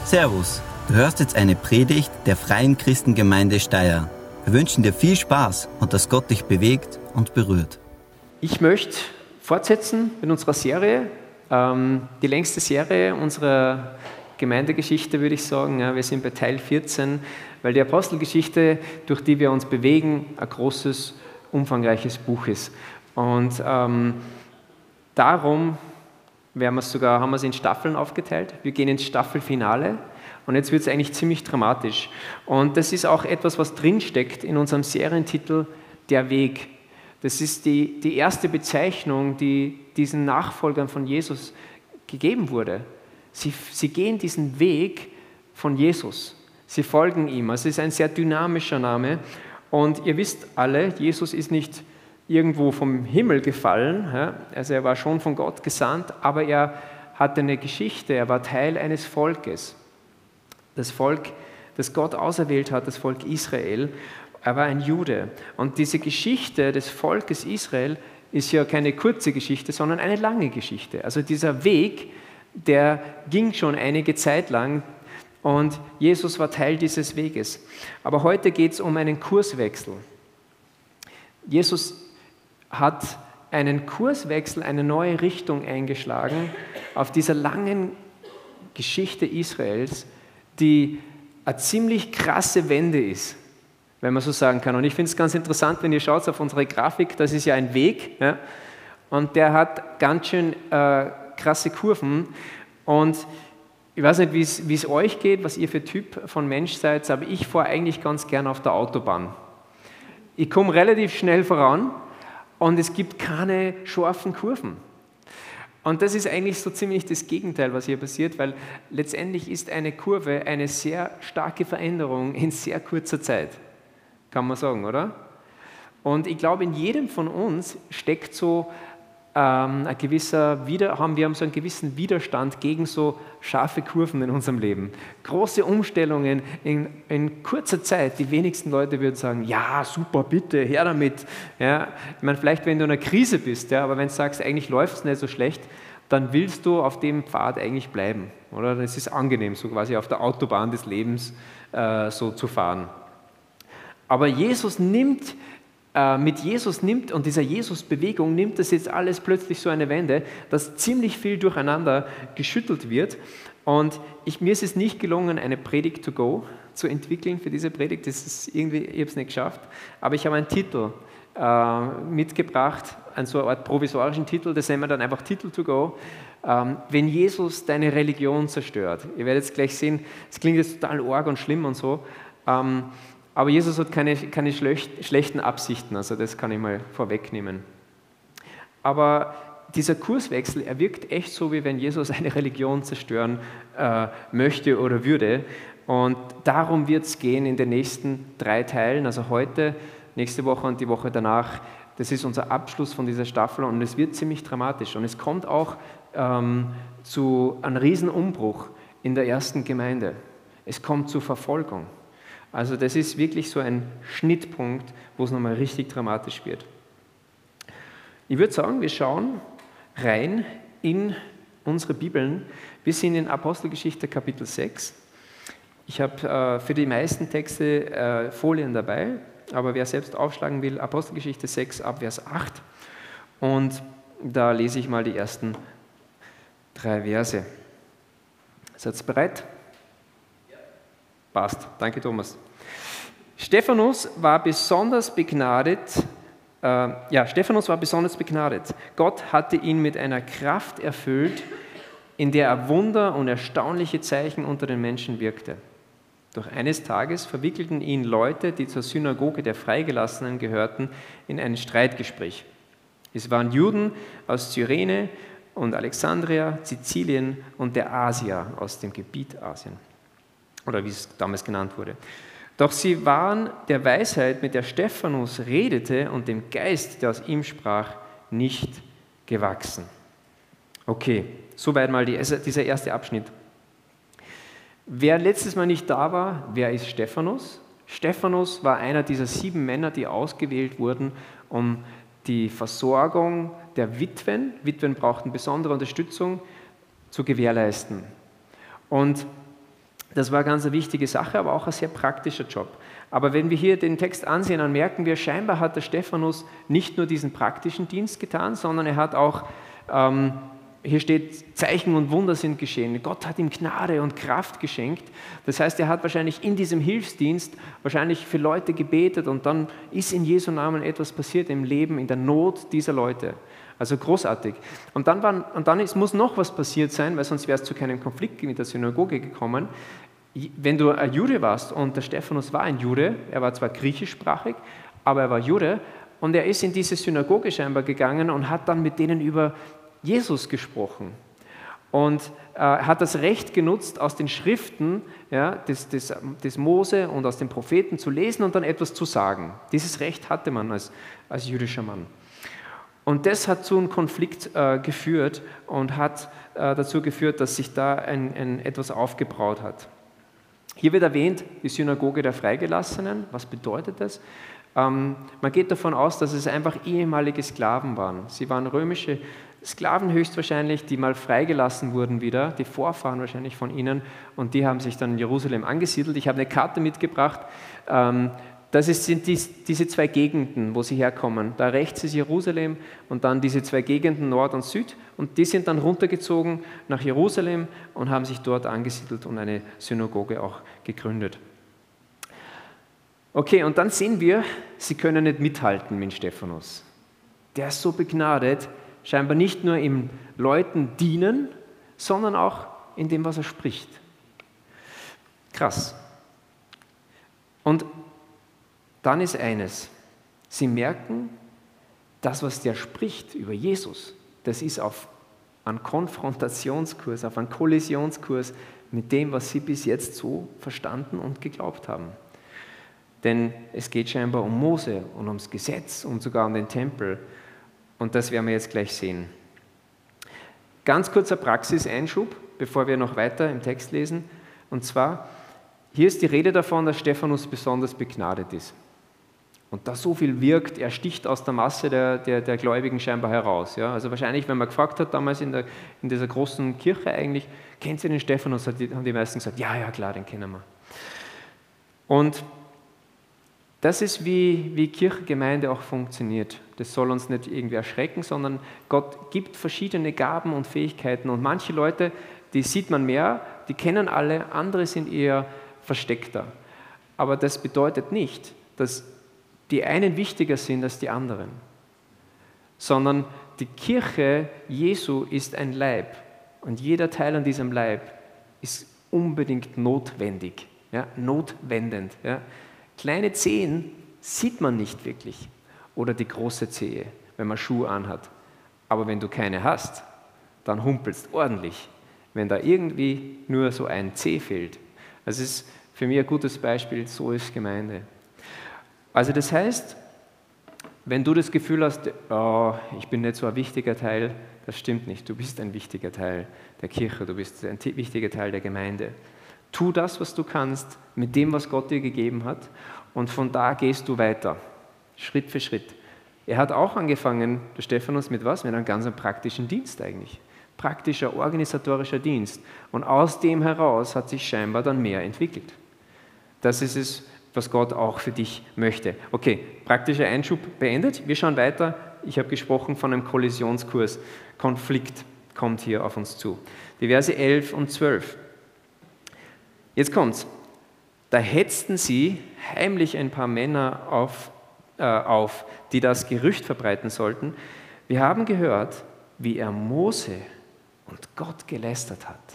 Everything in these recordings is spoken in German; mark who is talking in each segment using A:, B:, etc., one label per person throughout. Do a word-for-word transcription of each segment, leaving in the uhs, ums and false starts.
A: Servus, du hörst jetzt eine Predigt der Freien Christengemeinde Steyr. Wir wünschen dir viel Spaß und dass Gott dich bewegt und berührt.
B: Ich möchte fortsetzen mit unserer Serie, ähm, die längste Serie unserer Gemeindegeschichte, würde ich sagen. Ja, wir sind bei Teil vierzehn, weil die Apostelgeschichte, durch die wir uns bewegen, ein großes, umfangreiches Buch ist. Und ähm, darum werden wir es sogar, haben wir es in Staffeln aufgeteilt. Wir gehen ins Staffelfinale und jetzt wird es eigentlich ziemlich dramatisch. Und das ist auch etwas, was drinsteckt in unserem Serientitel Der Weg. Das ist die, die erste Bezeichnung, die diesen Nachfolgern von Jesus gegeben wurde. Sie, sie gehen diesen Weg von Jesus. Sie folgen ihm. Also es ist ein sehr dynamischer Name. Und ihr wisst alle, Jesus ist nicht irgendwo vom Himmel gefallen, ja, also er war schon von Gott gesandt, aber er hatte eine Geschichte, er war Teil eines Volkes, das Volk, das Gott auserwählt hat, das Volk Israel, er war ein Jude und diese Geschichte des Volkes Israel ist ja keine kurze Geschichte, sondern eine lange Geschichte, also dieser Weg, der ging schon einige Zeit lang und Jesus war Teil dieses Weges, aber heute geht es um einen Kurswechsel. Jesus hat einen Kurswechsel, eine neue Richtung eingeschlagen auf dieser langen Geschichte Israels, die eine ziemlich krasse Wende ist, wenn man so sagen kann. Und ich finde es ganz interessant, wenn ihr schaut auf unsere Grafik, das ist ja ein Weg, ja, und der hat ganz schön äh, krasse Kurven. Und ich weiß nicht, wie es euch geht, was ihr für Typ von Mensch seid, aber ich fahre eigentlich ganz gern auf der Autobahn. Ich komme relativ schnell voran und es gibt keine scharfen Kurven. Und das ist eigentlich so ziemlich das Gegenteil, was hier passiert, weil letztendlich ist eine Kurve eine sehr starke Veränderung in sehr kurzer Zeit, kann man sagen, oder? Und ich glaube, in jedem von uns steckt so ähm, ein gewisser Wider- haben wir haben so einen gewissen Widerstand gegen so scharfe Kurven in unserem Leben. Große Umstellungen in, in kurzer Zeit. Die wenigsten Leute würden sagen, ja, super, bitte, her damit. Ja, ich meine, vielleicht, wenn du in einer Krise bist, ja, aber wenn du sagst, eigentlich läuft es nicht so schlecht, dann willst du auf dem Pfad eigentlich bleiben. Oder? Es ist angenehm, so quasi auf der Autobahn des Lebens äh, so zu fahren. Aber Jesus nimmt mit Jesus nimmt und dieser Jesus-Bewegung nimmt das jetzt alles plötzlich so eine Wende, dass ziemlich viel durcheinander geschüttelt wird. Und ich, mir ist es nicht gelungen, eine Predigt to go zu entwickeln für diese Predigt. Das ist irgendwie, ich habe es nicht geschafft. Aber ich habe einen Titel äh, mitgebracht, einen so eine Art provisorischen Titel, das nennen wir dann einfach Titel to go. Ähm, wenn Jesus deine Religion zerstört. Ihr werdet jetzt gleich sehen, es klingt jetzt total arg und schlimm und so. Ähm, Aber Jesus hat keine, keine schlechten Absichten, also das kann ich mal vorwegnehmen. Aber dieser Kurswechsel, er wirkt echt so, wie wenn Jesus eine Religion zerstören äh, möchte oder würde. Und darum wird es gehen in den nächsten drei Teilen, also heute, nächste Woche und die Woche danach. Das ist unser Abschluss von dieser Staffel und es wird ziemlich dramatisch. Und es kommt auch ähm, zu einem Riesenumbruch in der ersten Gemeinde. Es kommt zu Verfolgung. Also das ist wirklich so ein Schnittpunkt, wo es nochmal richtig dramatisch wird. Ich würde sagen, wir schauen rein in unsere Bibeln. Wir sind in Apostelgeschichte Kapitel sechs. Ich habe äh, für die meisten Texte äh, Folien dabei, aber wer selbst aufschlagen will, Apostelgeschichte sechs ab Vers acht. Und da lese ich mal die ersten drei Verse. Seid ihr bereit? Passt. Danke, Thomas. Stephanus war besonders begnadet, äh, ja, Stephanus war besonders begnadet. Gott hatte ihn mit einer Kraft erfüllt, in der er Wunder und erstaunliche Zeichen unter den Menschen wirkte. Doch eines Tages verwickelten ihn Leute, die zur Synagoge der Freigelassenen gehörten, in ein Streitgespräch. Es waren Juden aus Cyrene und Alexandria, Sizilien und der Asia aus dem Gebiet Asien. Oder wie es damals genannt wurde. Doch sie waren der Weisheit, mit der Stephanus redete, und dem Geist, der aus ihm sprach, nicht gewachsen. Okay, soweit mal die, dieser erste Abschnitt. Wer letztes Mal nicht da war, wer ist Stephanus? Stephanus war einer dieser sieben Männer, die ausgewählt wurden, um die Versorgung der Witwen, Witwen brauchten besondere Unterstützung, zu gewährleisten. Und Das war ganz eine wichtige Sache, aber auch ein sehr praktischer Job. Aber wenn wir hier den Text ansehen, dann merken wir, scheinbar hat der Stephanus nicht nur diesen praktischen Dienst getan, sondern er hat auch, ähm, hier steht, Zeichen und Wunder sind geschehen. Gott hat ihm Gnade und Kraft geschenkt. Das heißt, er hat wahrscheinlich in diesem Hilfsdienst wahrscheinlich für Leute gebetet und dann ist in Jesu Namen etwas passiert im Leben, in der Not dieser Leute. Also großartig. Und dann, waren, und dann ist, muss noch was passiert sein, weil sonst wäre es zu keinem Konflikt mit der Synagoge gekommen. Wenn du ein Jude warst und der Stephanus war ein Jude, er war zwar griechischsprachig, aber er war Jude und er ist in diese Synagoge scheinbar gegangen und hat dann mit denen über Jesus gesprochen und äh, hat das Recht genutzt, aus den Schriften ja, des, des, des Mose und aus den Propheten zu lesen und dann etwas zu sagen. Dieses Recht hatte man als, als jüdischer Mann. Und das hat zu einem Konflikt äh, geführt und hat äh, dazu geführt, dass sich da ein, ein etwas aufgebraut hat. Hier wird erwähnt, die Synagoge der Freigelassenen. Was bedeutet das? Ähm, man geht davon aus, dass es einfach ehemalige Sklaven waren. Sie waren römische Sklaven höchstwahrscheinlich, die mal freigelassen wurden wieder, die Vorfahren wahrscheinlich von ihnen, und die haben sich dann in Jerusalem angesiedelt. Ich habe eine Karte mitgebracht. Ähm, das ist, sind dies, diese zwei Gegenden, wo sie herkommen. Da rechts ist Jerusalem und dann diese zwei Gegenden Nord und Süd. Und die sind dann runtergezogen nach Jerusalem und haben sich dort angesiedelt und eine Synagoge auch gegründet. Okay, und dann sehen wir, sie können nicht mithalten mit Stephanus. Der ist so begnadet, scheinbar nicht nur im Leuten dienen, sondern auch in dem, was er spricht. Krass. Und dann ist eines, sie merken, das, was der spricht über Jesus, das ist auf einen Konfrontationskurs, auf einen Kollisionskurs mit dem, was sie bis jetzt so verstanden und geglaubt haben. Denn es geht scheinbar um Mose und ums Gesetz und sogar um den Tempel. Und das werden wir jetzt gleich sehen. Ganz kurzer Praxiseinschub, bevor wir noch weiter im Text lesen. Und zwar, hier ist die Rede davon, dass Stephanus besonders begnadet ist. Und da so viel wirkt, er sticht aus der Masse der, der, der Gläubigen scheinbar heraus. Ja? Also wahrscheinlich, wenn man gefragt hat, damals in, der, in dieser großen Kirche eigentlich, kennt ihr den Stephanus? Haben die meisten gesagt, ja, ja, klar, den kennen wir. Und das ist, wie, wie Kirchengemeinde auch funktioniert. Das soll uns nicht irgendwie erschrecken, sondern Gott gibt verschiedene Gaben und Fähigkeiten. Und manche Leute, die sieht man mehr, die kennen alle, andere sind eher versteckter. Aber das bedeutet nicht, dass die einen wichtiger sind als die anderen, sondern die Kirche Jesu ist ein Leib und jeder Teil an diesem Leib ist unbedingt notwendig, ja, notwendend. Ja. Kleine Zehen sieht man nicht wirklich oder die große Zehe, wenn man Schuhe anhat. Aber wenn du keine hast, dann humpelst ordentlich, wenn da irgendwie nur so ein Zeh fehlt. Das ist für mich ein gutes Beispiel, so ist Gemeinde. Also das heißt, wenn du das Gefühl hast, oh, ich bin nicht so ein wichtiger Teil, das stimmt nicht. Du bist ein wichtiger Teil der Kirche, du bist ein wichtiger Teil der Gemeinde. Tu das, was du kannst, mit dem, was Gott dir gegeben hat, und von da gehst du weiter, Schritt für Schritt. Er hat auch angefangen, der Stephanus, mit was? Mit einem ganz praktischen Dienst eigentlich. Praktischer, organisatorischer Dienst. Und aus dem heraus hat sich scheinbar dann mehr entwickelt. Das ist es, was Gott auch für dich möchte. Okay, praktischer Einschub beendet. Wir schauen weiter. Ich habe gesprochen von einem Kollisionskurs. Konflikt kommt hier auf uns zu. Die Verse elf und zwölf. Jetzt kommt's. Da hetzten sie heimlich ein paar Männer auf, äh, auf, die das Gerücht verbreiten sollten. Wir haben gehört, wie er Mose und Gott gelästert hat.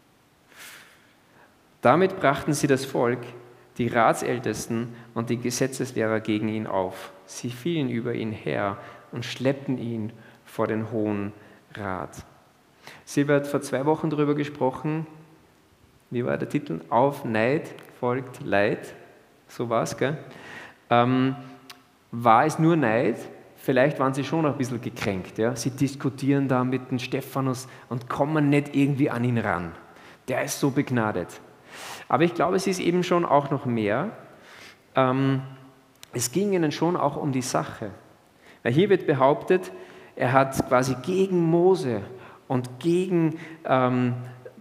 B: Damit brachten sie das Volk, die Ratsältesten und die Gesetzeslehrer gegen ihn auf. Sie fielen über ihn her und schleppten ihn vor den Hohen Rat. Silber hat vor zwei Wochen darüber gesprochen, wie war der Titel? Auf Neid folgt Leid. So war es, gell? Ähm, war es nur Neid? Vielleicht waren sie schon ein bisschen gekränkt. Ja? Sie diskutieren da mit dem Stephanus und kommen nicht irgendwie an ihn ran. Der ist so begnadet. Aber ich glaube, es ist eben schon auch noch mehr. Ähm, es ging ihnen schon auch um die Sache. Weil hier wird behauptet, er hat quasi gegen Mose und gegen ähm,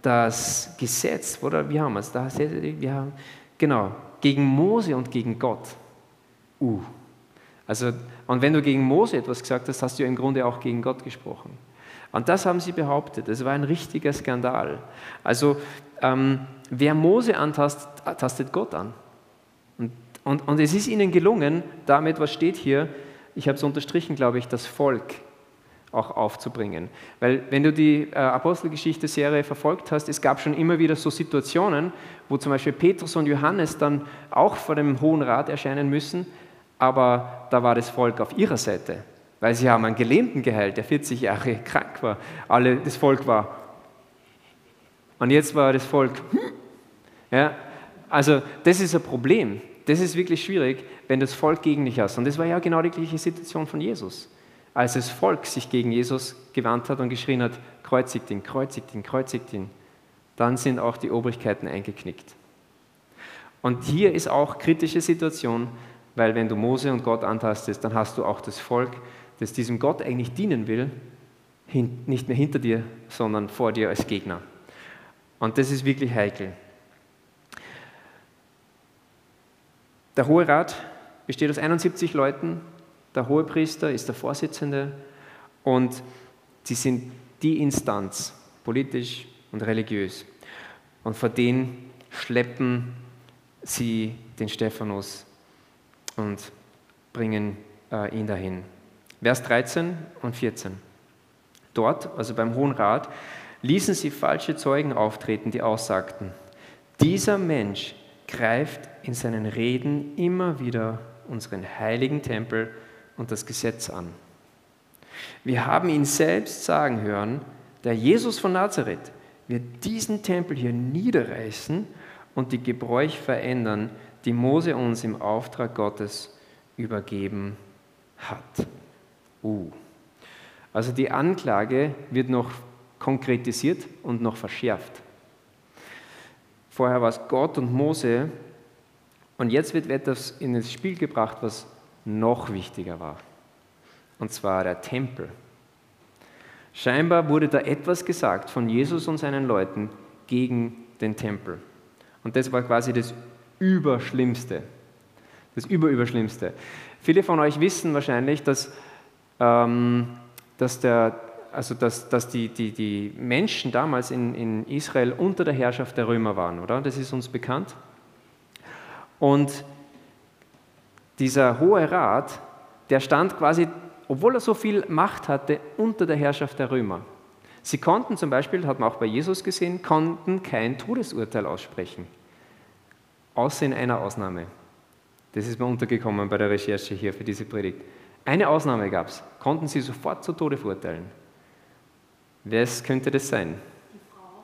B: das Gesetz, oder wie haben wir es? Da, wir haben, genau, gegen Mose und gegen Gott. Uh. Also, und wenn du gegen Mose etwas gesagt hast, hast du ja im Grunde auch gegen Gott gesprochen. Und das haben sie behauptet. Das war ein richtiger Skandal. Also, ähm, wer Mose antastet, tastet Gott an. Und, und, und es ist ihnen gelungen, damit, was steht hier, ich habe es unterstrichen, glaube ich, das Volk auch aufzubringen. Weil wenn du die äh, Apostelgeschichte-Serie verfolgt hast, es gab schon immer wieder so Situationen, wo zum Beispiel Petrus und Johannes dann auch vor dem Hohen Rat erscheinen müssen, aber da war das Volk auf ihrer Seite, weil sie haben einen Gelähmten geheilt, der vierzig Jahre krank war. Alle, das Volk war. Und jetzt war das Volk. Ja, also das ist ein Problem. Das ist wirklich schwierig, wenn das Volk gegen dich hast. Und das war ja genau die gleiche Situation von Jesus. Als das Volk sich gegen Jesus gewandt hat und geschrien hat, kreuzigt ihn, kreuzigt ihn, kreuzigt ihn, dann sind auch die Obrigkeiten eingeknickt. Und hier ist auch kritische Situation, weil wenn du Mose und Gott antastest, dann hast du auch das Volk, das diesem Gott eigentlich dienen will, nicht mehr hinter dir, sondern vor dir als Gegner. Und das ist wirklich heikel. Der Hohe Rat besteht aus einundsiebzig Leuten. Der Hohepriester ist der Vorsitzende und sie sind die Instanz, politisch und religiös. Und vor denen schleppen sie den Stephanus und bringen äh, ihn dahin. Vers dreizehn und vierzehn. Dort, also beim Hohen Rat, ließen sie falsche Zeugen auftreten, die aussagten, dieser Mensch greift in seinen Reden immer wieder unseren heiligen Tempel und das Gesetz an. Wir haben ihn selbst sagen hören, der Jesus von Nazareth wird diesen Tempel hier niederreißen und die Gebräuche verändern, die Mose uns im Auftrag Gottes übergeben hat. Uh. Also die Anklage wird noch konkretisiert und noch verschärft. Vorher war es Gott und Mose und jetzt wird etwas in das Spiel gebracht, was noch wichtiger war. Und zwar der Tempel. Scheinbar wurde da etwas gesagt von Jesus und seinen Leuten gegen den Tempel. Und das war quasi das Überschlimmste. Das Überüberschlimmste. Viele von euch wissen wahrscheinlich, dass, ähm, dass, der, also dass, dass die, die, die Menschen damals in, in Israel unter der Herrschaft der Römer waren, oder? Das ist uns bekannt. Und dieser Hohe Rat, der stand quasi, obwohl er so viel Macht hatte, unter der Herrschaft der Römer. Sie konnten zum Beispiel, hat man auch bei Jesus gesehen, konnten kein Todesurteil aussprechen. Außer in einer Ausnahme. Das ist mir untergekommen bei der Recherche hier für diese Predigt. Eine Ausnahme gab es. Konnten sie sofort zu Tode verurteilen. Wer könnte das sein?
C: Die Frau.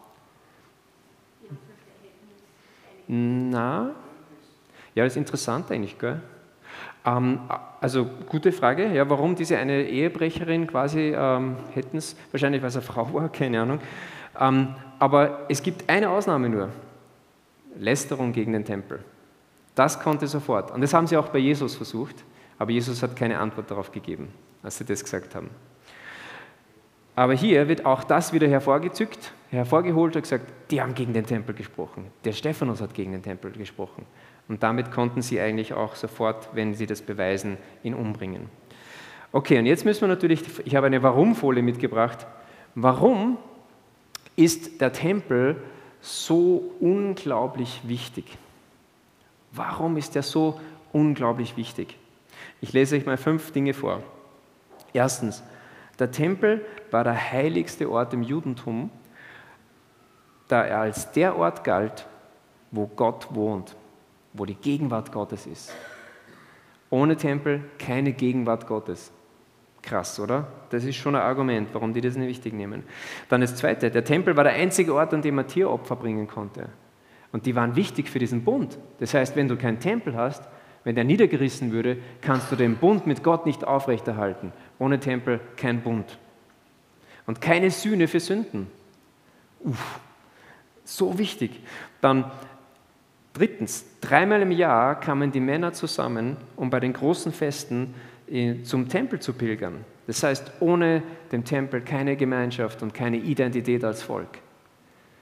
B: Na? Ja, das ist interessant eigentlich, gell? Ähm, also gute Frage, ja, warum diese eine Ehebrecherin quasi ähm, hätten es, wahrscheinlich weil es eine Frau war, keine Ahnung. Ähm, aber es gibt eine Ausnahme nur, Lästerung gegen den Tempel. Das konnte sofort. Und das haben sie auch bei Jesus versucht, aber Jesus hat keine Antwort darauf gegeben, als sie das gesagt haben. Aber hier wird auch das wieder hervorgezückt, hervorgeholt und gesagt, die haben gegen den Tempel gesprochen. Der Stephanus hat gegen den Tempel gesprochen. Und damit konnten sie eigentlich auch sofort, wenn sie das beweisen, ihn umbringen. Okay, und jetzt müssen wir natürlich, ich habe eine Warum-Folie mitgebracht. Warum ist der Tempel so unglaublich wichtig? Warum ist er so unglaublich wichtig? Ich lese euch mal fünf Dinge vor. Erstens, der Tempel war der heiligste Ort im Judentum, da er als der Ort galt, wo Gott wohnt, wo die Gegenwart Gottes ist. Ohne Tempel keine Gegenwart Gottes. Krass, oder? Das ist schon ein Argument, warum die das nicht wichtig nehmen. Dann das Zweite, der Tempel war der einzige Ort, an dem man Tieropfer bringen konnte. Und die waren wichtig für diesen Bund. Das heißt, wenn du keinen Tempel hast, wenn der niedergerissen würde, kannst du den Bund mit Gott nicht aufrechterhalten. Ohne Tempel kein Bund. Und keine Sühne für Sünden. Uff, so wichtig. Dann drittens, dreimal im Jahr kamen die Männer zusammen, um bei den großen Festen zum Tempel zu pilgern. Das heißt, ohne den Tempel keine Gemeinschaft und keine Identität als Volk.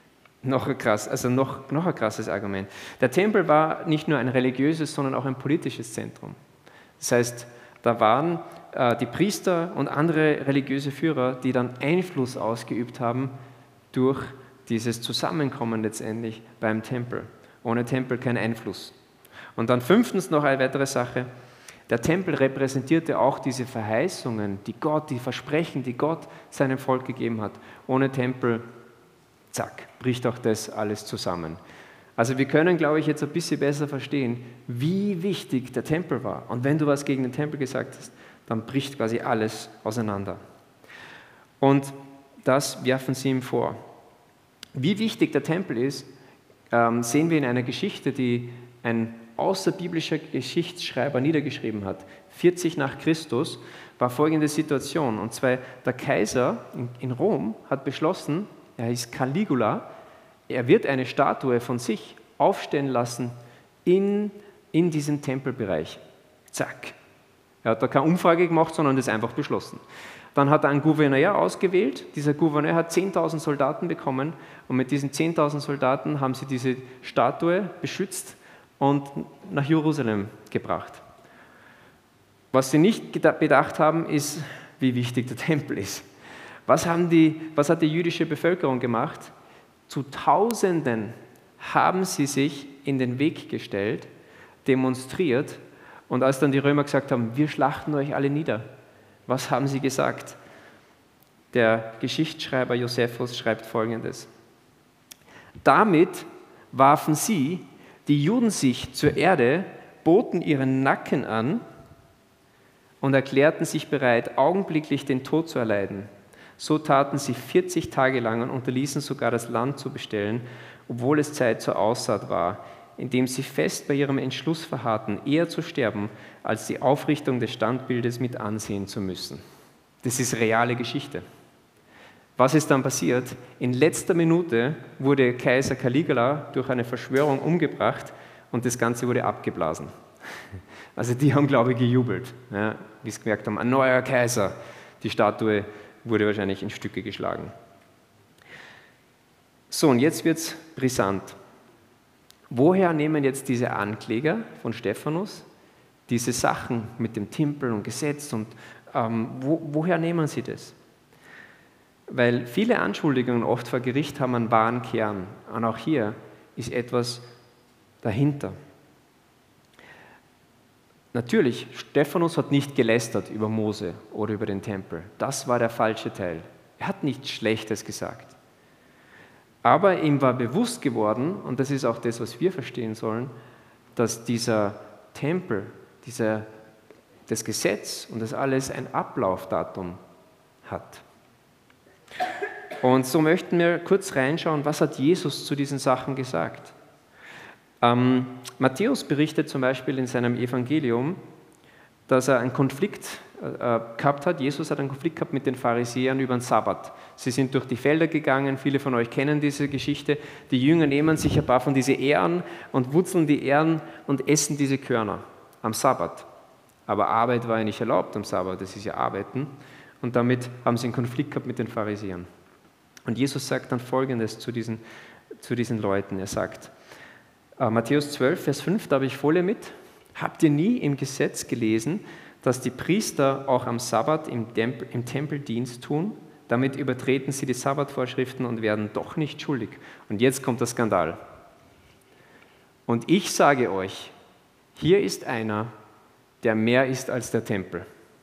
B: noch ein, krass, also noch, noch ein krasses Argument. Der Tempel war nicht nur ein religiöses, sondern auch ein politisches Zentrum. Das heißt, da waren äh, die Priester und andere religiöse Führer, die dann Einfluss ausgeübt haben durch dieses Zusammenkommen letztendlich beim Tempel. Ohne Tempel kein Einfluss. Und dann fünftens noch eine weitere Sache. Der Tempel repräsentierte auch diese Verheißungen, die Gott, die Versprechen, die Gott seinem Volk gegeben hat. Ohne Tempel, zack, bricht auch das alles zusammen. Also wir können, glaube ich, jetzt ein bisschen besser verstehen, wie wichtig der Tempel war. Und wenn du was gegen den Tempel gesagt hast, dann bricht quasi alles auseinander. Und das werfen sie ihm vor. Wie wichtig der Tempel ist, ähm, sehen wir in einer Geschichte, die ein außerbiblischer Geschichtsschreiber niedergeschrieben hat. vierzig nach Christus war folgende Situation. Und zwar der Kaiser in, in Rom hat beschlossen, er hieß Caligula, er wird eine Statue von sich aufstellen lassen in, in diesem Tempelbereich. Zack. Er hat da keine Umfrage gemacht, sondern das einfach beschlossen. Dann hat er einen Gouverneur ausgewählt. Dieser Gouverneur hat zehntausend Soldaten bekommen und mit diesen zehntausend Soldaten haben sie diese Statue beschützt und nach Jerusalem gebracht. Was sie nicht bedacht haben, ist, wie wichtig der Tempel ist. Was, haben die, was hat die jüdische Bevölkerung gemacht? Zu Tausenden haben sie sich in den Weg gestellt, demonstriert, und als dann die Römer gesagt haben, wir schlachten euch alle nieder, was haben sie gesagt? Der Geschichtsschreiber Josephus schreibt Folgendes: Damit warfen sie, die Juden, sich zur Erde, boten ihren Nacken an und erklärten sich bereit, augenblicklich den Tod zu erleiden. So taten sie vierzig Tage lang und unterließen sogar das Land zu bestellen, obwohl es Zeit zur Aussaat war, indem sie fest bei ihrem Entschluss verharrten, eher zu sterben, als die Aufrichtung des Standbildes mit ansehen zu müssen. Das ist reale Geschichte. Was ist dann passiert? In letzter Minute wurde Kaiser Caligula durch eine Verschwörung umgebracht und das Ganze wurde abgeblasen. Also die haben, glaube ich, gejubelt, ja, wie sie gemerkt haben, ein neuer Kaiser. Die Statue wurde wahrscheinlich in Stücke geschlagen. So, und jetzt wird es brisant. Woher nehmen jetzt diese Ankläger von Stephanus diese Sachen mit dem Tempel und Gesetz und ähm, wo, woher nehmen sie das? Weil viele Anschuldigungen oft vor Gericht haben einen wahren Kern. Und auch hier ist etwas dahinter. Natürlich, Stephanus hat nicht gelästert über Mose oder über den Tempel. Das war der falsche Teil. Er hat nichts Schlechtes gesagt. Aber ihm war bewusst geworden, und das ist auch das, was wir verstehen sollen, dass dieser Tempel, dieser, das Gesetz und das alles ein Ablaufdatum hat. Und so möchten wir kurz reinschauen, was hat Jesus zu diesen Sachen gesagt. Ähm, Matthäus berichtet zum Beispiel in seinem Evangelium, dass er einen Konflikt äh, gehabt hat. Jesus hat einen Konflikt gehabt mit den Pharisäern über den Sabbat. Sie sind durch die Felder gegangen, viele von euch kennen diese Geschichte. Die Jünger nehmen sich ein paar von diesen Ähren und wurzeln die Ähren und essen diese Körner am Sabbat. Aber Arbeit war ja nicht erlaubt am Sabbat, das ist ja Arbeiten. Und damit haben sie einen Konflikt gehabt mit den Pharisäern. Und Jesus sagt dann Folgendes zu diesen, zu diesen Leuten. Er sagt, äh, Matthäus zwölf, Vers fünf, da habe ich Folie mit. Habt ihr nie im Gesetz gelesen, dass die Priester auch am Sabbat im, Tempel, im Tempel Dienst tun? Damit übertreten sie die Sabbatvorschriften und werden doch nicht schuldig. Und jetzt kommt der Skandal. Und ich sage euch, hier ist einer, der mehr ist als der Tempel.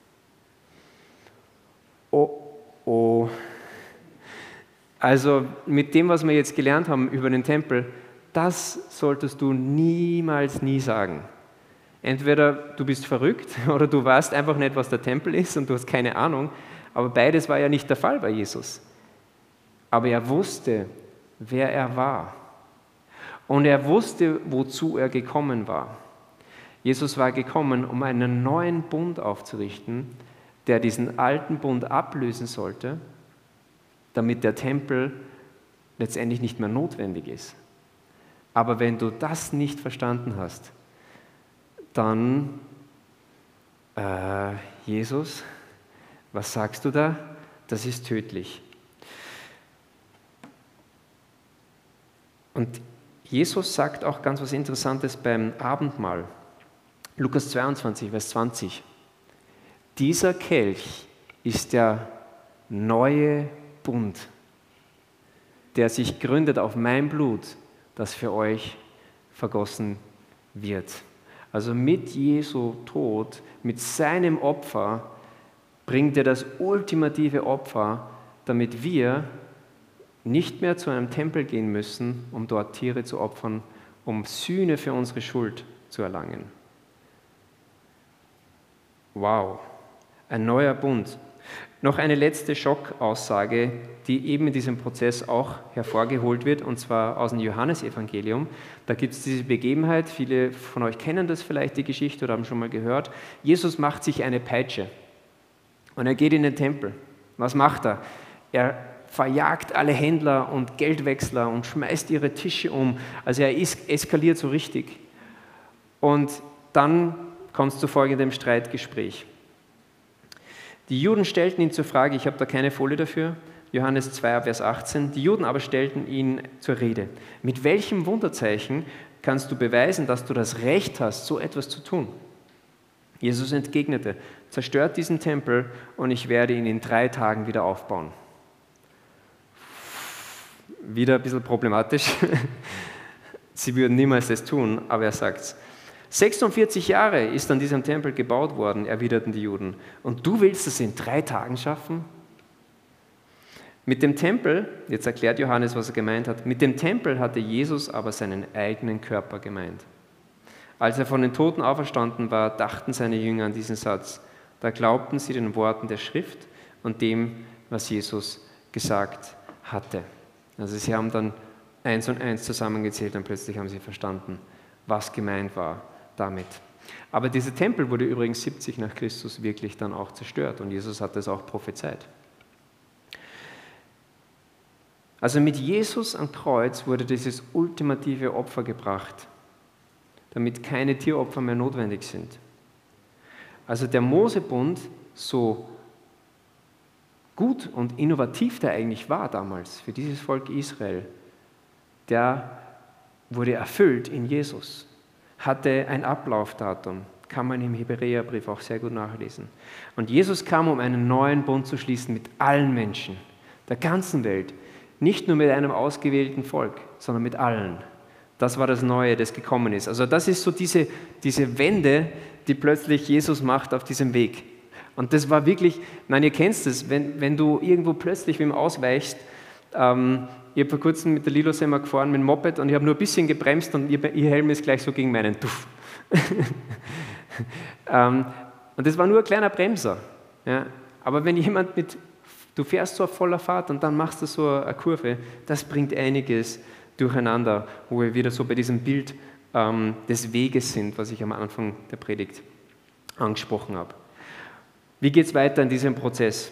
B: Oh, oh. Also mit dem, was wir jetzt gelernt haben über den Tempel, das solltest du niemals, nie sagen. Entweder du bist verrückt oder du weißt einfach nicht, was der Tempel ist und du hast keine Ahnung, aber beides war ja nicht der Fall bei Jesus. Aber er wusste, wer er war und er wusste, wozu er gekommen war. Jesus war gekommen, um einen neuen Bund aufzurichten, der diesen alten Bund ablösen sollte, damit der Tempel letztendlich nicht mehr notwendig ist. Aber wenn du das nicht verstanden hast, dann, äh, Jesus, was sagst du da? Das ist tödlich. Und Jesus sagt auch ganz was Interessantes beim Abendmahl. Lukas zweiundzwanzig, Vers zwanzig. Dieser Kelch ist der neue Bund, der sich gründet auf mein Blut, das für euch vergossen wird. Also mit Jesu Tod, mit seinem Opfer, bringt er das ultimative Opfer, damit wir nicht mehr zu einem Tempel gehen müssen, um dort Tiere zu opfern, um Sühne für unsere Schuld zu erlangen. Wow, ein neuer Bund. Noch eine letzte Schockaussage, die eben in diesem Prozess auch hervorgeholt wird, und zwar aus dem Johannesevangelium. Da gibt es diese Begebenheit, viele von euch kennen das vielleicht, die Geschichte, oder haben schon mal gehört. Jesus macht sich eine Peitsche und er geht in den Tempel. Was macht er? Er verjagt alle Händler und Geldwechsler und schmeißt ihre Tische um. Also er eskaliert so richtig. Und dann kommt es zu folgendem Streitgespräch. Die Juden stellten ihn zur Frage, ich habe da keine Folie dafür, Johannes zwei, Vers achtzehn, die Juden aber stellten ihn zur Rede. Mit welchem Wunderzeichen kannst du beweisen, dass du das Recht hast, so etwas zu tun? Jesus entgegnete, zerstört diesen Tempel und ich werde ihn in drei Tagen wieder aufbauen. Wieder ein bisschen problematisch. Sie würden niemals das tun, aber er sagt es. sechsundvierzig Jahre ist an diesem Tempel gebaut worden, erwiderten die Juden. Und du willst es in drei Tagen schaffen? Mit dem Tempel, jetzt erklärt Johannes, was er gemeint hat, mit dem Tempel hatte Jesus aber seinen eigenen Körper gemeint. Als er von den Toten auferstanden war, dachten seine Jünger an diesen Satz. Da glaubten sie den Worten der Schrift und dem, was Jesus gesagt hatte. Also sie haben dann eins und eins zusammengezählt und plötzlich haben sie verstanden, was gemeint war damit. Aber dieser Tempel wurde übrigens siebzig nach Christus wirklich dann auch zerstört und Jesus hat das auch prophezeit. Also mit Jesus am Kreuz wurde dieses ultimative Opfer gebracht, damit keine Tieropfer mehr notwendig sind. Also der Mosebund, so gut und innovativ der eigentlich war damals für dieses Volk Israel, der wurde erfüllt in Jesus, hatte ein Ablaufdatum, kann man im Hebräerbrief auch sehr gut nachlesen. Und Jesus kam, um einen neuen Bund zu schließen mit allen Menschen der ganzen Welt, nicht nur mit einem ausgewählten Volk, sondern mit allen. Das war das Neue, das gekommen ist. Also das ist so diese, diese Wende, die plötzlich Jesus macht auf diesem Weg. Und das war wirklich, nein, ihr kennt es, wenn, wenn du irgendwo plötzlich wem ausweichst. Ähm, ich habe vor kurzem mit der Lilo sind wir gefahren mit dem Moped und ich habe nur ein bisschen gebremst und ihr, ihr Helm ist gleich so gegen meinen Tuff. ähm, und das war nur ein kleiner Bremser. Ja. Aber wenn jemand mit, du fährst so auf voller Fahrt und dann machst du so eine Kurve, das bringt einiges durcheinander, wo wir wieder so bei diesem Bild ähm, des Weges sind, was ich am Anfang der Predigt angesprochen habe. Wie geht es weiter in diesem Prozess?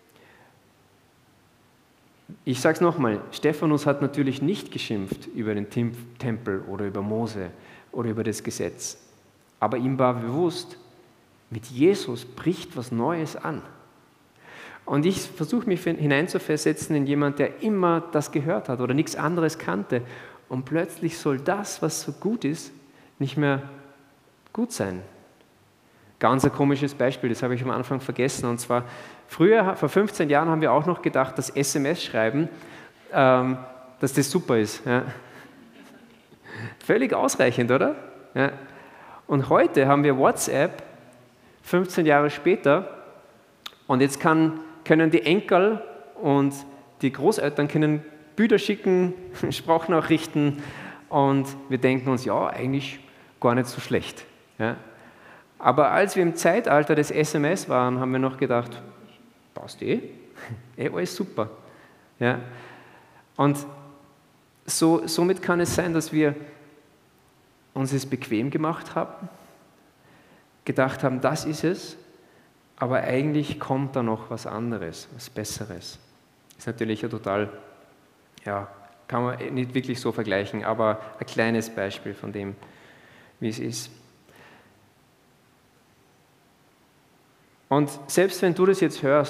B: Ich sage es nochmal, Stephanus hat natürlich nicht geschimpft über den Tempel oder über Mose oder über das Gesetz, aber ihm war bewusst, mit Jesus bricht was Neues an. Und ich versuche mich hineinzuversetzen in jemanden, der immer das gehört hat oder nichts anderes kannte und plötzlich soll das, was so gut ist, nicht mehr gut sein. Ganz ein komisches Beispiel, das habe ich am Anfang vergessen. Und zwar, früher, vor fünfzehn Jahren, haben wir auch noch gedacht, dass S M S-Schreiben, ähm, dass das super ist. Ja. Völlig ausreichend, oder? Ja. Und heute haben wir WhatsApp, fünfzehn Jahre später, und jetzt kann, können die Enkel und die Großeltern können Bilder schicken, Sprachnachrichten, und wir denken uns, ja, eigentlich gar nicht so schlecht. Ja. Aber als wir im Zeitalter des S M S waren, haben wir noch gedacht, passt eh, eh alles super. Ja. Und so, somit kann es sein, dass wir uns es bequem gemacht haben, gedacht haben, das ist es, aber eigentlich kommt da noch was anderes, was Besseres. Ist natürlich ja total, ja, kann man nicht wirklich so vergleichen, aber ein kleines Beispiel von dem, wie es ist. Und selbst wenn du das jetzt hörst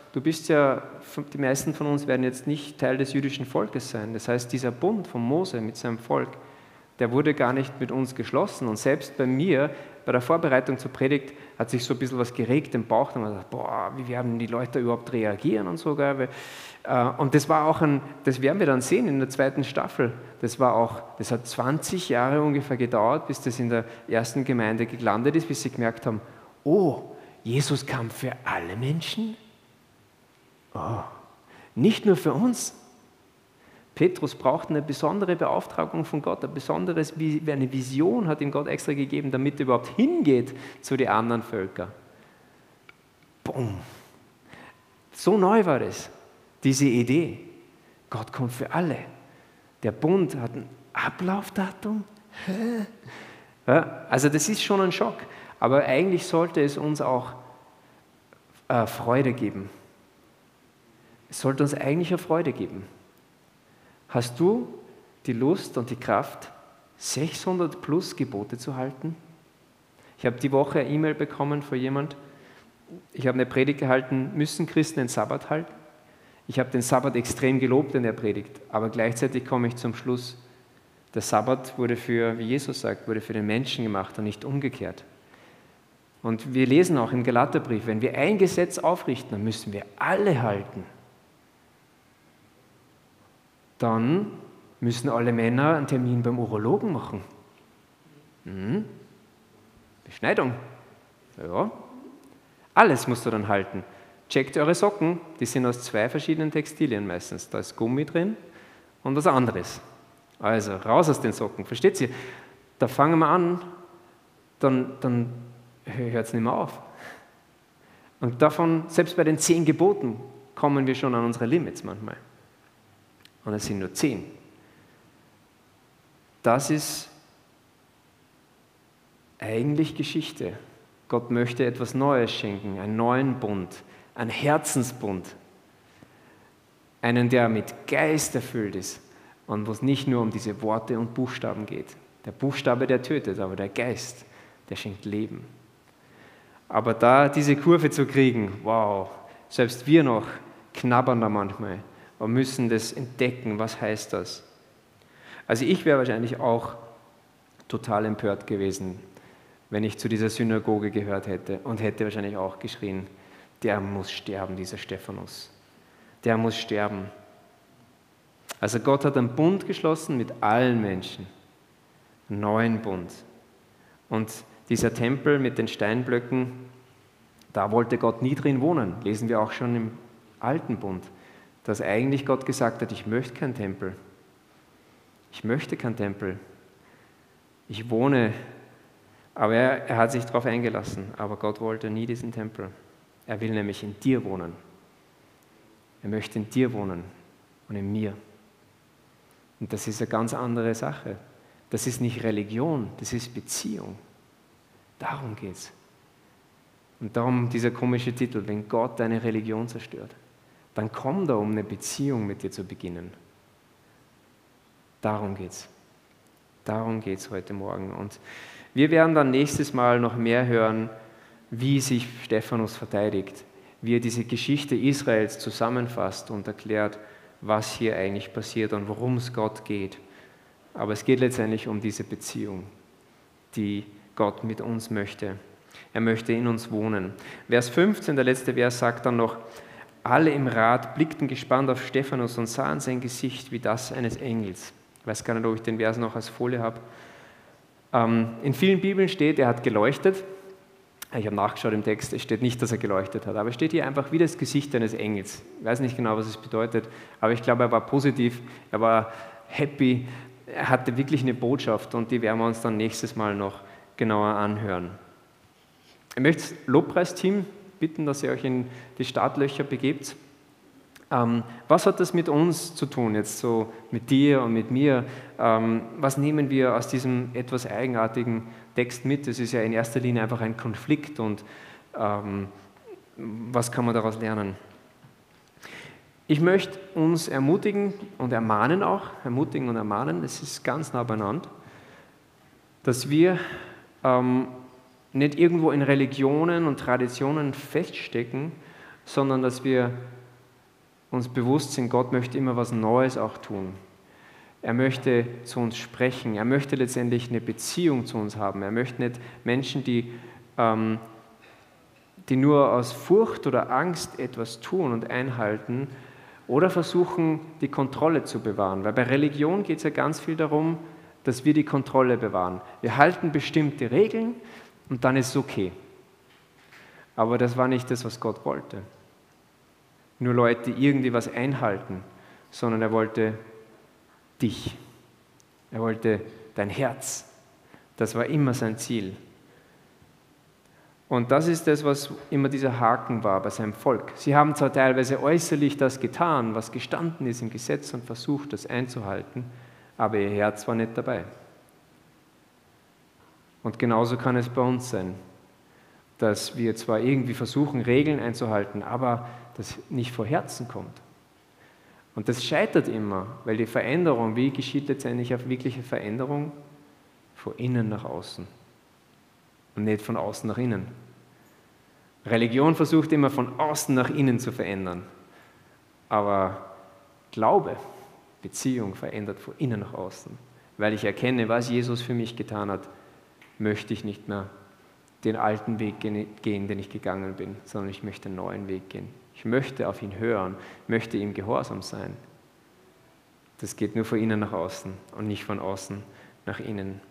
B: du bist ja, die meisten von uns werden jetzt nicht Teil des jüdischen Volkes sein. Das heißt, dieser Bund von Mose mit seinem Volk, der wurde gar nicht mit uns geschlossen. Und selbst bei mir, bei der Vorbereitung zur Predigt, hat sich so ein bisschen was geregt im Bauch. Da haben wir gedacht, boah, wie werden die Leute überhaupt reagieren und so. Gell? Und das war auch ein, das werden wir dann sehen in der zweiten Staffel. Das war auch, das hat zwanzig Jahre ungefähr gedauert, bis das in der ersten Gemeinde gelandet ist, bis sie gemerkt haben, oh, Jesus kam für alle Menschen? Oh, nicht nur für uns. Petrus braucht eine besondere Beauftragung von Gott, ein besonderes, eine Vision hat ihm Gott extra gegeben, damit er überhaupt hingeht zu den anderen Völkern. Boom. So neu war das, diese Idee. Gott kommt für alle. Der Bund hat ein Ablaufdatum. Ja, also das ist schon ein Schock, aber eigentlich sollte es uns auch äh, Freude geben. Es sollte uns eigentlich eine Freude geben. Hast du die Lust und die Kraft, sechshundert plus Gebote zu halten? Ich habe die Woche eine E-Mail bekommen von jemand. Ich habe eine Predigt gehalten, müssen Christen den Sabbat halten? Ich habe den Sabbat extrem gelobt in der Predigt, aber gleichzeitig komme ich zum Schluss, der Sabbat wurde für, wie Jesus sagt, wurde für den Menschen gemacht und nicht umgekehrt. Und wir lesen auch im Galaterbrief, wenn wir ein Gesetz aufrichten, dann müssen wir alle halten. Dann müssen alle Männer einen Termin beim Urologen machen. Hm. Beschneidung. Ja. Alles musst du dann halten. Checkt eure Socken, die sind aus zwei verschiedenen Textilien meistens. Da ist Gummi drin und was anderes. Also raus aus den Socken, versteht ihr? Da fangen wir an, dann, dann hört es nicht mehr auf. Und davon, selbst bei den zehn Geboten, kommen wir schon an unsere Limits manchmal. Und es sind nur zehn. Das ist eigentlich Geschichte. Gott möchte etwas Neues schenken, einen neuen Bund, einen Herzensbund. Einen, der mit Geist erfüllt ist und wo es nicht nur um diese Worte und Buchstaben geht. Der Buchstabe, der tötet, aber der Geist, der schenkt Leben. Aber da diese Kurve zu kriegen, wow, selbst wir noch knabbern da manchmal. Wir müssen das entdecken, was heißt das? Also ich wäre wahrscheinlich auch total empört gewesen, wenn ich zu dieser Synagoge gehört hätte und hätte wahrscheinlich auch geschrien, der muss sterben, dieser Stephanus. Der muss sterben. Also Gott hat einen Bund geschlossen mit allen Menschen, einen neuen Bund. Und dieser Tempel mit den Steinblöcken, da wollte Gott nie drin wohnen, lesen wir auch schon im Alten Bund. Dass eigentlich Gott gesagt hat, ich möchte keinen Tempel. Ich möchte keinen Tempel. Ich wohne, aber er, er hat sich darauf eingelassen. Aber Gott wollte nie diesen Tempel. Er will nämlich in dir wohnen. Er möchte in dir wohnen und in mir. Und das ist eine ganz andere Sache. Das ist nicht Religion, das ist Beziehung. Darum geht es. Und darum dieser komische Titel, wenn Gott deine Religion zerstört. Dann komm da, um eine Beziehung mit dir zu beginnen. Darum geht's. Darum geht's heute Morgen. Und wir werden dann nächstes Mal noch mehr hören, wie sich Stephanus verteidigt, wie er diese Geschichte Israels zusammenfasst und erklärt, was hier eigentlich passiert und worum es Gott geht. Aber es geht letztendlich um diese Beziehung, die Gott mit uns möchte. Er möchte in uns wohnen. Vers fünfzehn, der letzte Vers, sagt dann noch, alle im Rat blickten gespannt auf Stephanus und sahen sein Gesicht wie das eines Engels. Ich weiß gar nicht, ob ich den Vers noch als Folie habe. Ähm, in vielen Bibeln steht, er hat geleuchtet. Ich habe nachgeschaut im Text, es steht nicht, dass er geleuchtet hat, aber es steht hier einfach wie das Gesicht eines Engels. Ich weiß nicht genau, was es bedeutet, aber ich glaube, er war positiv, er war happy, er hatte wirklich eine Botschaft und die werden wir uns dann nächstes Mal noch genauer anhören. Ich möchte das Lobpreisteam bitten, dass ihr euch in die Startlöcher begebt. Ähm, was hat das mit uns zu tun, jetzt so mit dir und mit mir? Ähm, was nehmen wir aus diesem etwas eigenartigen Text mit? Es ist ja in erster Linie einfach ein Konflikt und ähm, was kann man daraus lernen? Ich möchte uns ermutigen und ermahnen auch, ermutigen und ermahnen, das ist ganz nah beieinander, dass wir ähm, nicht irgendwo in Religionen und Traditionen feststecken, sondern dass wir uns bewusst sind, Gott möchte immer was Neues auch tun. Er möchte zu uns sprechen. Er möchte letztendlich eine Beziehung zu uns haben. Er möchte nicht Menschen, die, ähm, die nur aus Furcht oder Angst etwas tun und einhalten oder versuchen, die Kontrolle zu bewahren. Weil bei Religion geht es ja ganz viel darum, dass wir die Kontrolle bewahren. Wir halten bestimmte Regeln und dann ist es okay. Aber das war nicht das, was Gott wollte. Nur Leute, die irgendwie was einhalten, sondern er wollte dich. Er wollte dein Herz. Das war immer sein Ziel. Und das ist das, was immer dieser Haken war bei seinem Volk. Sie haben zwar teilweise äußerlich das getan, was gestanden ist im Gesetz und versucht, das einzuhalten, aber ihr Herz war nicht dabei. Und genauso kann es bei uns sein, dass wir zwar irgendwie versuchen, Regeln einzuhalten, aber das nicht vor Herzen kommt. Und das scheitert immer, weil die Veränderung, wie geschieht letztendlich auf wirkliche Veränderung? Von innen nach außen und nicht von außen nach innen. Religion versucht immer von außen nach innen zu verändern, aber Glaube, Beziehung verändert von innen nach außen. Weil ich erkenne, was Jesus für mich getan hat, möchte ich nicht mehr den alten Weg gehen, den ich gegangen bin, sondern ich möchte einen neuen Weg gehen. Ich möchte auf ihn hören, möchte ihm gehorsam sein. Das geht nur von innen nach außen und nicht von außen nach innen.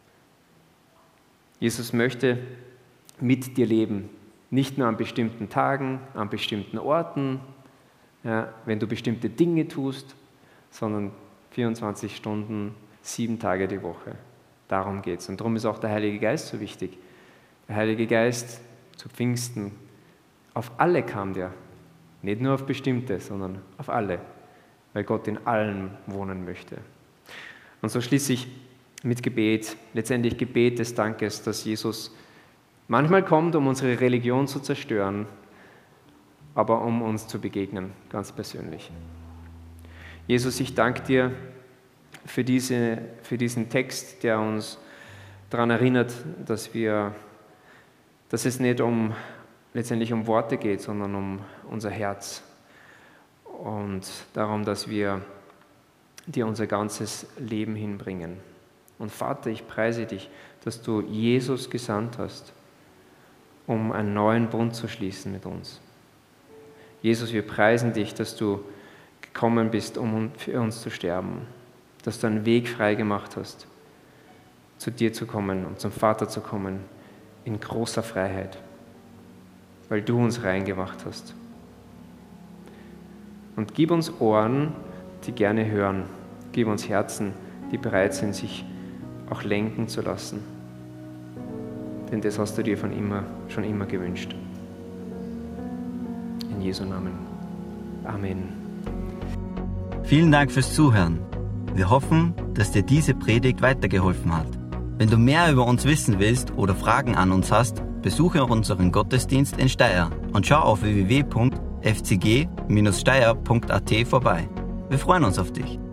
B: Jesus möchte mit dir leben, nicht nur an bestimmten Tagen, an bestimmten Orten, ja, wenn du bestimmte Dinge tust, sondern vierundzwanzig Stunden, sieben Tage die Woche. Darum geht es. Und darum ist auch der Heilige Geist so wichtig. Der Heilige Geist zu Pfingsten, auf alle kam der. Nicht nur auf bestimmte, sondern auf alle, weil Gott in allen wohnen möchte. Und so schließe ich mit Gebet, letztendlich Gebet des Dankes, dass Jesus manchmal kommt, um unsere Religion zu zerstören, aber um uns zu begegnen, ganz persönlich. Jesus, ich danke dir für, diese, für diesen Text, der uns daran erinnert, dass, wir, dass es nicht um, letztendlich um Worte geht, sondern um unser Herz und darum, dass wir dir unser ganzes Leben hinbringen. Und Vater, ich preise dich, dass du Jesus gesandt hast, um einen neuen Bund zu schließen mit uns. Jesus, wir preisen dich, dass du gekommen bist, um für uns zu sterben, dass du einen Weg frei gemacht hast, zu dir zu kommen und zum Vater zu kommen, in großer Freiheit, weil du uns rein gemacht hast. Und gib uns Ohren, die gerne hören. Gib uns Herzen, die bereit sind, sich auch lenken zu lassen. Denn das hast du dir von immer, schon immer gewünscht. In Jesu Namen. Amen.
A: Vielen Dank fürs Zuhören. Wir hoffen, dass dir diese Predigt weitergeholfen hat. Wenn du mehr über uns wissen willst oder Fragen an uns hast, besuche unseren Gottesdienst in Steyr und schau auf w w w punkt f c g Bindestrich steyr punkt a t vorbei. Wir freuen uns auf dich.